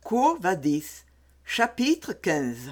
Quo vadis, chapitre 15.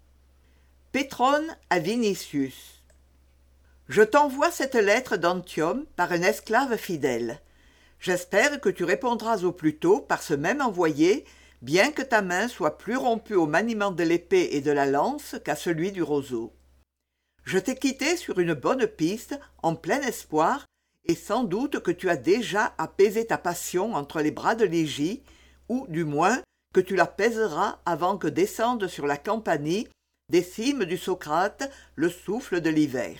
Pétrone à Vinicius. Je t'envoie cette lettre d'Antium par un esclave fidèle. J'espère que tu répondras au plus tôt par ce même envoyé, bien que ta main soit plus rompue au maniement de l'épée et de la lance qu'à celui du roseau. Je t'ai quitté sur une bonne piste, en plein espoir, et sans doute que tu as déjà apaisé ta passion entre les bras de Ligie, ou, du moins, que tu l'apaiseras avant que descende sur la Campanie, des cimes du Socrate, le souffle de l'hiver.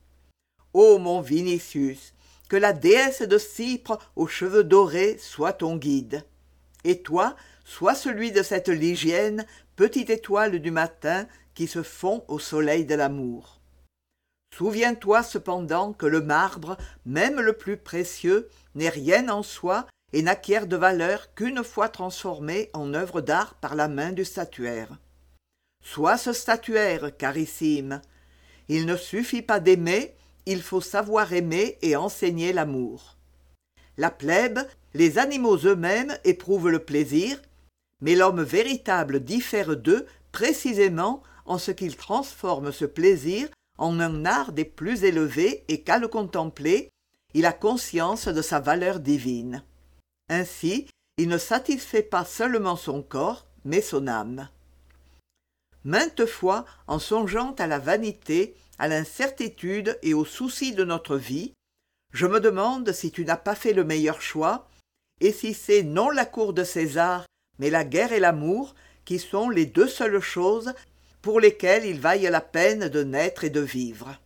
Ô mon Vinicius, que la déesse de Cypre aux cheveux dorés soit ton guide. Et toi, sois celui de cette Ligienne, petite étoile du matin qui se fond au soleil de l'amour. Souviens-toi cependant que le marbre, même le plus précieux, n'est rien en soi et n'acquiert de valeur qu'une fois transformé en œuvre d'art par la main du statuaire. Sois ce statuaire, carissime. Il ne suffit pas d'aimer, il faut savoir aimer et enseigner l'amour. La plèbe, les animaux eux-mêmes éprouvent le plaisir, mais l'homme véritable diffère d'eux précisément en ce qu'il transforme ce plaisir en un art des plus élevés et qu'à le contempler, il a conscience de sa valeur divine. Ainsi, il ne satisfait pas seulement son corps, mais son âme. Maintes fois, en songeant à la vanité, à l'incertitude et aux soucis de notre vie, je me demande si tu n'as pas fait le meilleur choix, et si c'est non la cour de César, mais la guerre et l'amour, qui sont les deux seules choses pour lesquelles il vaille la peine de naître et de vivre.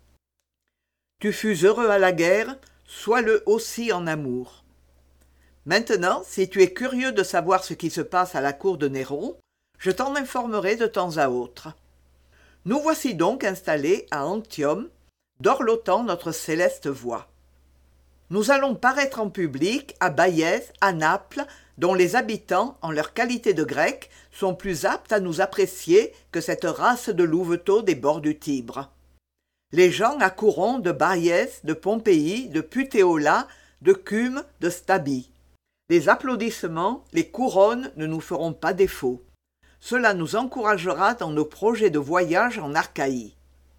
Tu fus heureux à la guerre, sois-le aussi en amour. Maintenant, si tu es curieux de savoir ce qui se passe à la cour de Néron, je t'en informerai de temps à autre. Nous voici donc installés à Antium, dorlotant notre céleste voix. Nous allons paraître en public à Bayès, à Naples, dont les habitants, en leur qualité de Grecs, sont plus aptes à nous apprécier que cette race de louveteaux des bords du Tibre. Les gens accourront de Bayès, de Pompéi, de Putéola, de Cume, de Stabie. Les applaudissements, les couronnes ne nous feront pas défaut. Cela nous encouragera dans nos projets de voyage en Achaïe.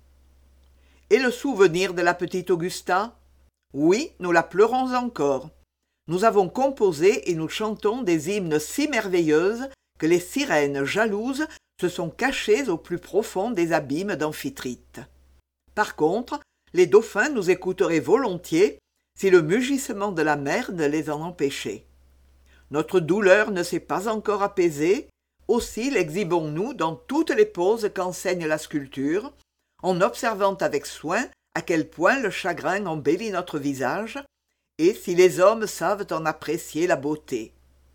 Et le souvenir de la petite Augusta ? Oui, nous la pleurons encore. Nous avons composé et nous chantons des hymnes si merveilleuses que les sirènes jalouses se sont cachées au plus profond des abîmes d'Amphitrite. Par contre, les dauphins nous écouteraient volontiers si le mugissement de la mer ne les en empêchait. Notre douleur ne s'est pas encore apaisée, aussi l'exhibons-nous dans toutes les poses qu'enseigne la sculpture, en observant avec soin à quel point le chagrin embellit notre visage, et si les hommes savent en apprécier la beauté.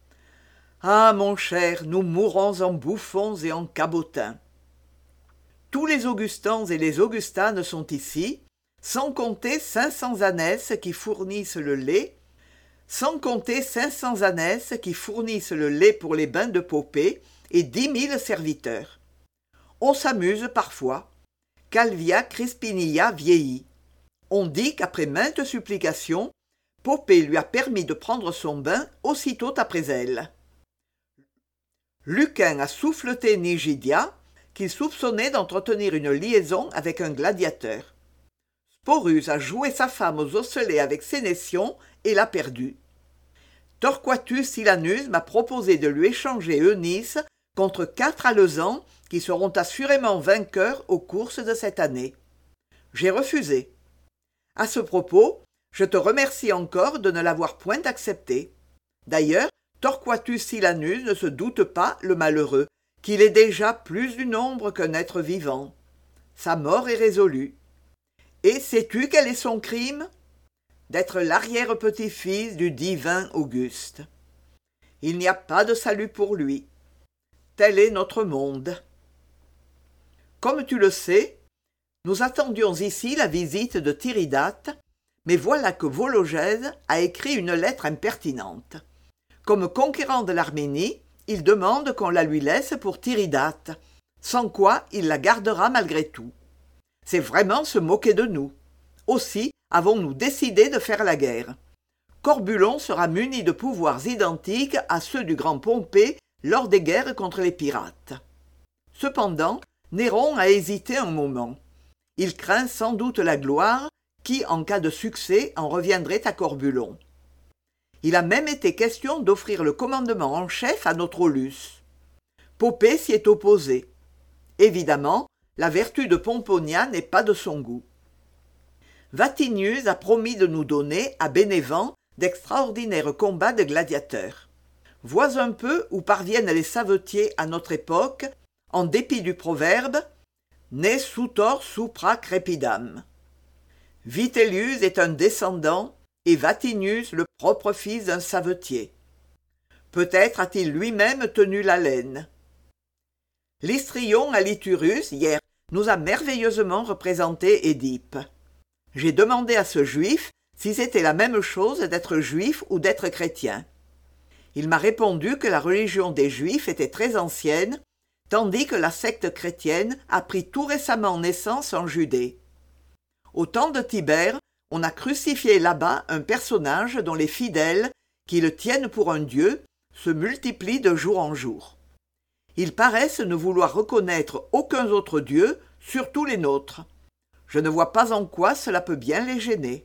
Ah, mon cher, nous mourons en bouffons et en cabotins. Tous les Augustans et les Augustanes sont ici, sans compter 500 ânesses qui fournissent le lait, pour les bains de Popée et 10 000 serviteurs. On s'amuse parfois. Calvia Crispinilla vieillit. On dit qu'après maintes supplications, Popée lui a permis de prendre son bain aussitôt après elle. Lucain a souffleté Nigidia, qu'il soupçonnait d'entretenir une liaison avec un gladiateur. Sporus a joué sa femme aux osselets avec Sénétion et l'a perdue. Torquatus Silanus m'a proposé de lui échanger Eunice contre 4 alezans qui seront assurément vainqueurs aux courses de cette année. J'ai refusé. À ce propos, je te remercie encore de ne l'avoir point accepté. D'ailleurs, Torquatus Silanus ne se doute pas, le malheureux, qu'il est déjà plus du nombre qu'un être vivant. Sa mort est résolue. Et sais-tu quel est son crime ? D'être l'arrière-petit-fils du divin Auguste. Il n'y a pas de salut pour lui. Tel est notre monde. Comme tu le sais, nous attendions ici la visite de Tiridate, mais voilà que Vologèse a écrit une lettre impertinente. Comme conquérant de l'Arménie, il demande qu'on la lui laisse pour Tiridate, sans quoi il la gardera malgré tout. C'est vraiment se moquer de nous. Aussi avons-nous décidé de faire la guerre. Corbulon sera muni de pouvoirs identiques à ceux du grand Pompée lors des guerres contre les pirates. Cependant, Néron a hésité un moment. Il craint sans doute la gloire qui, en cas de succès, en reviendrait à Corbulon. Il a même été question d'offrir le commandement en chef à notre Aulus. Poppée s'y est opposé. Évidemment, la vertu de Pomponia n'est pas de son goût. Vatinius a promis de nous donner, à Bénévent, d'extraordinaires combats de gladiateurs. Vois un peu où parviennent les savetiers à notre époque, en dépit du proverbe « Ne sutor supra crepidam ». Vitellius est un descendant et Vatinius le propre fils d'un savetier. Peut-être a-t-il lui-même tenu l'haleine. L'histrion à Liturus, hier, nous a merveilleusement représenté Édipe. J'ai demandé à ce juif si c'était la même chose d'être juif ou d'être chrétien. Il m'a répondu que la religion des Juifs était très ancienne, tandis que la secte chrétienne a pris tout récemment naissance en Judée. Au temps de Tibère, on a crucifié là-bas un personnage dont les fidèles, qui le tiennent pour un dieu, se multiplient de jour en jour. Ils paraissent ne vouloir reconnaître aucun autre dieu, surtout les nôtres. Je ne vois pas en quoi cela peut bien les gêner.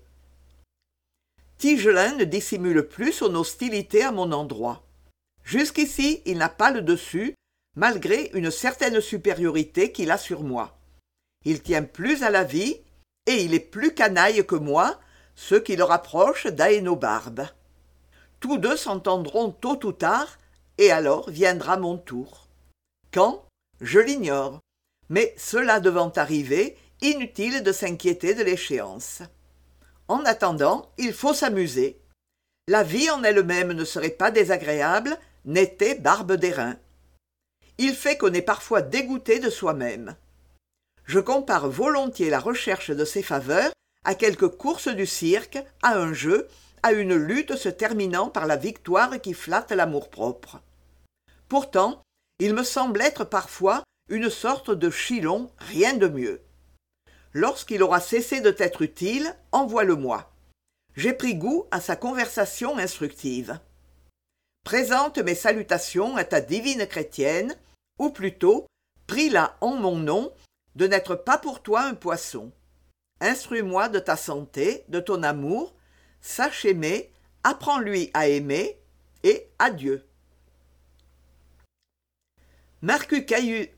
Tigelin ne dissimule plus son hostilité à mon endroit. Jusqu'ici, il n'a pas le dessus, malgré une certaine supériorité qu'il a sur moi. Il tient plus à la vie, et il est plus canaille que moi, ce qui le rapproche d'Aénobarbe. Tous deux s'entendront tôt ou tard, et alors viendra mon tour. Quand? Je l'ignore, mais cela devant arriver, inutile de s'inquiéter de l'échéance. En attendant, il faut s'amuser. La vie en elle-même ne serait pas désagréable, n'était Barbe d'airain. Il fait qu'on est parfois dégoûté de soi-même. Je compare volontiers la recherche de ses faveurs à quelque course du cirque, à un jeu, à une lutte se terminant par la victoire qui flatte l'amour-propre. Pourtant, il me semble être parfois une sorte de Chilon, rien de mieux. Lorsqu'il aura cessé de t'être utile, envoie-le-moi. J'ai pris goût à sa conversation instructive. Présente mes salutations à ta divine chrétienne, ou plutôt, prie-la en mon nom, de n'être pas pour toi un poisson. Instruis-moi de ta santé, de ton amour, sache aimer, apprends-lui à aimer, et adieu. Marcus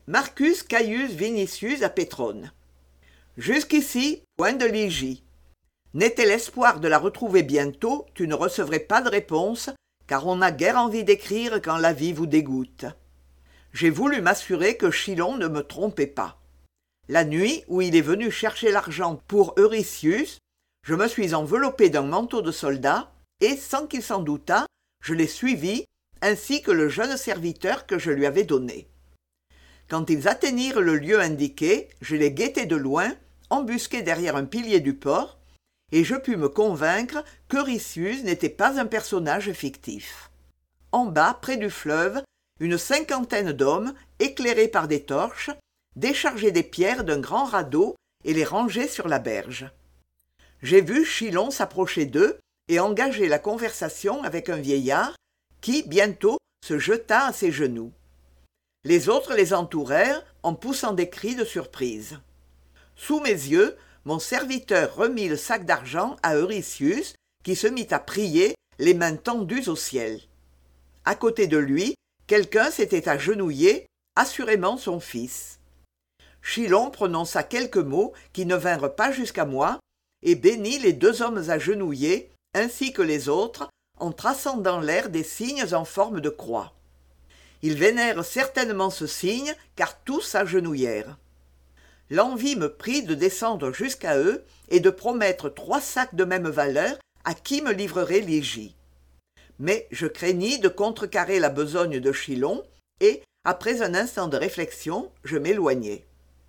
Caius Vinicius à Pétrone. Jusqu'ici, point de Ligie. N'était l'espoir de la retrouver bientôt, tu ne recevrais pas de réponse, car on n'a guère envie d'écrire quand la vie vous dégoûte. J'ai voulu m'assurer que Chilon ne me trompait pas. La nuit où il est venu chercher l'argent pour Eurystheus, je me suis enveloppé d'un manteau de soldat, et, sans qu'il s'en doutât, je l'ai suivi, ainsi que le jeune serviteur que je lui avais donné. Quand ils atteignirent le lieu indiqué, je les guettai de loin, embusqué derrière un pilier du port, et je pus me convaincre qu'Eurystheus n'était pas un personnage fictif. En bas, près du fleuve, une cinquantaine d'hommes, éclairés par des torches, déchargeaient des pierres d'un grand radeau et les rangeaient sur la berge. J'ai vu Chilon s'approcher d'eux et engager la conversation avec un vieillard qui, bientôt, se jeta à ses genoux. Les autres les entourèrent en poussant des cris de surprise. Sous mes yeux, mon serviteur remit le sac d'argent à Eurystheus, qui se mit à prier, les mains tendues au ciel. À côté de lui, quelqu'un s'était agenouillé, assurément son fils. Chilon prononça quelques mots qui ne vinrent pas jusqu'à moi, et bénit les deux hommes agenouillés, ainsi que les autres, en traçant dans l'air des signes en forme de croix. Ils vénèrent certainement ce signe, car tous s'agenouillèrent. L'envie me prit de descendre jusqu'à eux et de promettre 3 sacs de même valeur à qui me livrerait Ligie. Mais je craignis de contrecarrer la besogne de Chilon, et, après un instant de réflexion, je m'éloignai.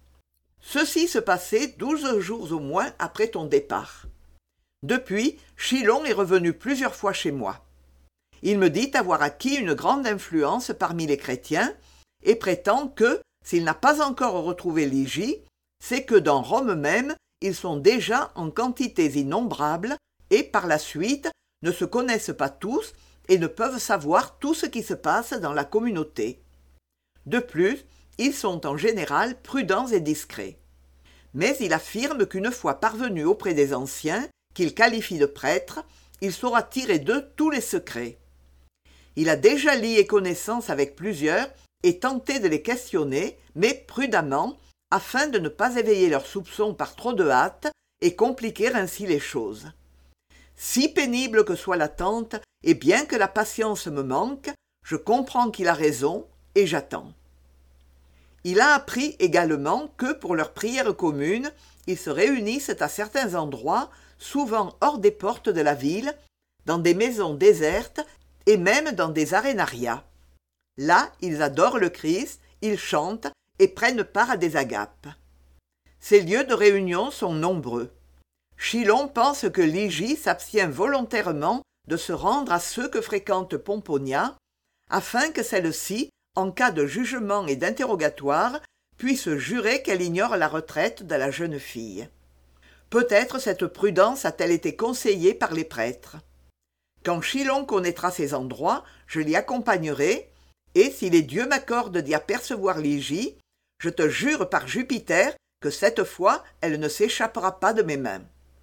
Ceci se passait 12 jours au moins après ton départ. Depuis, Chilon est revenu plusieurs fois chez moi. Il me dit avoir acquis une grande influence parmi les chrétiens, et prétend que, s'il n'a pas encore retrouvé Ligie, c'est que dans Rome même, ils sont déjà en quantités innombrables, et par la suite, ne se connaissent pas tous, et ne peuvent savoir tout ce qui se passe dans la communauté. De plus, ils sont en général prudents et discrets. Mais il affirme qu'une fois parvenu auprès des anciens, qu'il qualifie de prêtres, il saura tirer d'eux tous les secrets. Il a déjà lié connaissance avec plusieurs et tenté de les questionner, mais prudemment, afin de ne pas éveiller leurs soupçons par trop de hâte et compliquer ainsi les choses. Si pénible que soit l'attente, et bien que la patience me manque, je comprends qu'il a raison et j'attends. Il a appris également que, pour leurs prières communes, ils se réunissent à certains endroits, souvent hors des portes de la ville, dans des maisons désertes et même dans des arénariats. Là, ils adorent le Christ, ils chantent et prennent part à des agapes. Ces lieux de réunion sont nombreux. Chilon pense que Ligie s'abstient volontairement de se rendre à ceux que fréquente Pomponia, afin que celle-ci, en cas de jugement et d'interrogatoire, puisse jurer qu'elle ignore la retraite de la jeune fille. Peut-être cette prudence a-t-elle été conseillée par les prêtres. Quand Chilon connaîtra ces endroits, je l'y accompagnerai, et si les dieux m'accordent d'y apercevoir Ligie, je te jure par Jupiter que cette fois elle ne s'échappera pas de mes mains.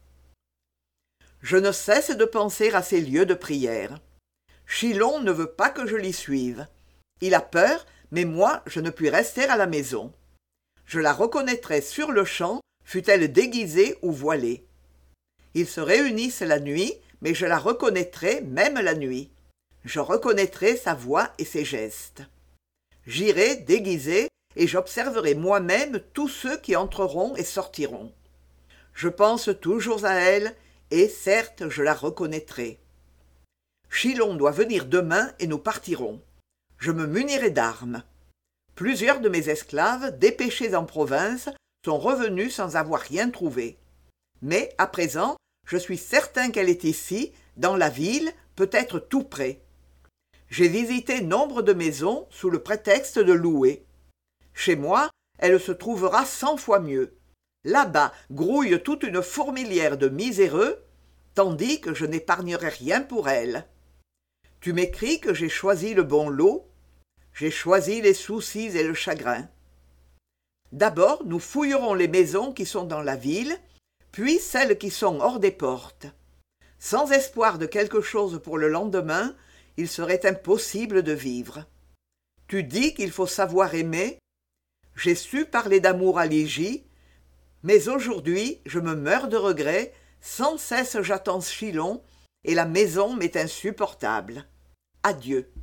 Je ne cesse de penser à ces lieux de prière. Chilon ne veut pas que je l'y suive. Il a peur, mais moi je ne puis rester à la maison. Je la reconnaîtrai sur-le-champ, fût-elle déguisée ou voilée. Ils se réunissent la nuit, mais je la reconnaîtrai même la nuit. Je reconnaîtrai sa voix et ses gestes. J'irai déguisé et j'observerai moi-même tous ceux qui entreront et sortiront. Je pense toujours à elle, et certes je la reconnaîtrai. Chilon doit venir demain et nous partirons. Je me munirai d'armes. Plusieurs de mes esclaves, dépêchés en province, sont revenus sans avoir rien trouvé. Mais, à présent, je suis certain qu'elle est ici, dans la ville, peut-être tout près. J'ai visité nombre de maisons sous le prétexte de louer. Chez moi, elle se trouvera 100 fois mieux. Là-bas grouille toute une fourmilière de miséreux, tandis que je n'épargnerai rien pour elle. Tu m'écris que j'ai choisi le bon lot. J'ai choisi les soucis et le chagrin. D'abord, nous fouillerons les maisons qui sont dans la ville, puis celles qui sont hors des portes. Sans espoir de quelque chose pour le lendemain, il serait impossible de vivre. Tu dis qu'il faut savoir aimer. J'ai su parler d'amour à Ligie, mais aujourd'hui je me meurs de regret, sans cesse j'attends Chilon, et la maison m'est insupportable. Adieu.